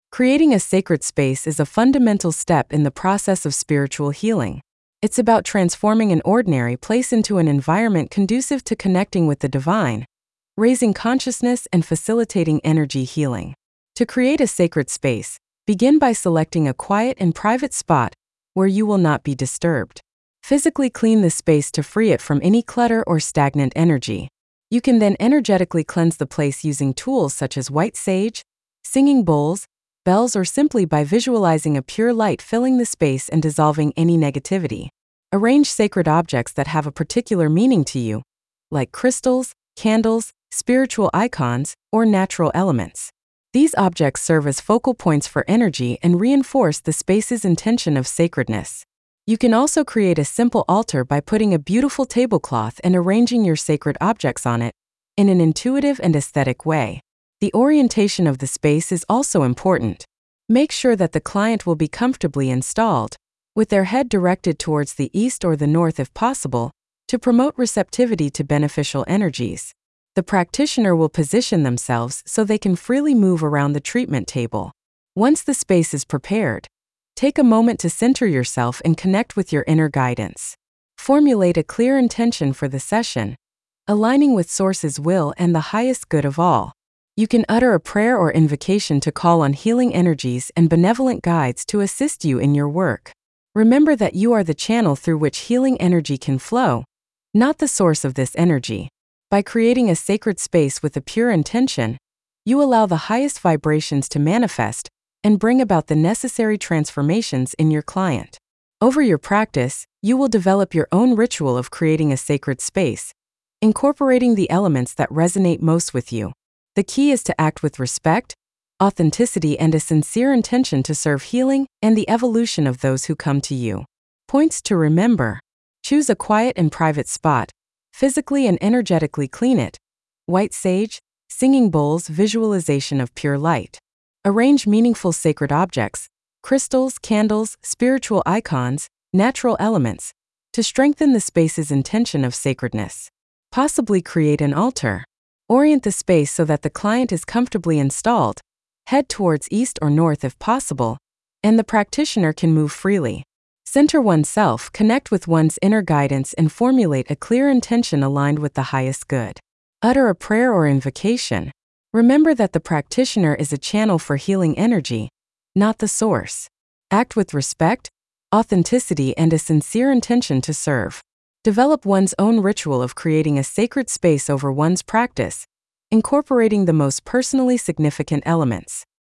Creating a sacred space is a fundamental step in the process of spiritual healing. It's about transforming an ordinary place into an environment conducive to connecting with the divine, raising consciousness and facilitating energy healing. To create a sacred space, begin by selecting a quiet and private spot where you will not be disturbed. Physically clean the space to free it from any clutter or stagnant energy. You can then energetically cleanse the place using tools such as white sage, singing bowls, bells, or simply by visualizing a pure light filling the space and dissolving any negativity. Arrange sacred objects that have a particular meaning to you, like crystals, candles, spiritual icons, or natural elements. These objects serve as focal points for energy and reinforce the space's intention of sacredness. You can also create a simple altar by putting a beautiful tablecloth and arranging your sacred objects on it in an intuitive and aesthetic way. The orientation of the space is also important. Make sure that the client will be comfortably installed, with their head directed towards the east or the north if possible, to promote receptivity to beneficial energies. The practitioner will position themselves so they can freely move around the treatment table. Once the space is prepared, take a moment to center yourself and connect with your inner guidance. Formulate a clear intention for the session, aligning with Source's will and the highest good of all. You can utter a prayer or invocation to call on healing energies and benevolent guides to assist you in your work. Remember that you are the channel through which healing energy can flow, not the source of this energy. By creating a sacred space with a pure intention, you allow the highest vibrations to manifest and bring about the necessary transformations in your client. Over your practice, you will develop your own ritual of creating a sacred space, incorporating the elements that resonate most with you. The key is to act with respect, authenticity, and a sincere intention to serve healing and the evolution of those who come to you. Points to remember: choose a quiet and private spot, physically and energetically clean it. White sage, singing bowls, visualization of pure light. Arrange meaningful sacred objects, crystals, candles, spiritual icons, natural elements, to strengthen the space's intention of sacredness. Possibly create an altar. Orient the space so that the client is comfortably installed. Head towards east or north if possible, and the practitioner can move freely. Center oneself, connect with one's inner guidance, and formulate a clear intention aligned with the highest good. Utter a prayer or invocation. Remember that the practitioner is a channel for healing energy, not the source. Act with respect, authenticity, and a sincere intention to serve. Develop one's own ritual of creating a sacred space over one's practice, incorporating the most personally significant elements.